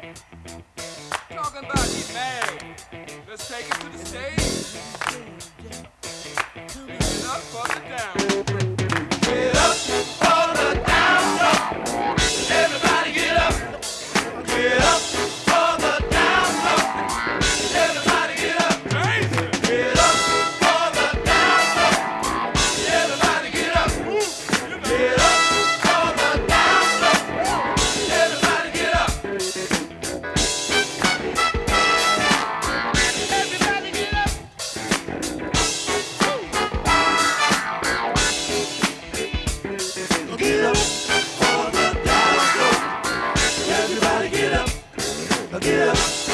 Talking about he mad. Let's take it to the stage. Give it up for the down. Get up for the down. Everybody get up. Get up for the down. Everybody get up. Get up for the down. Everybody get up. Get up for the down. Everybody get up. Everybody get up. Get up for the down. Everybody get up. Get up.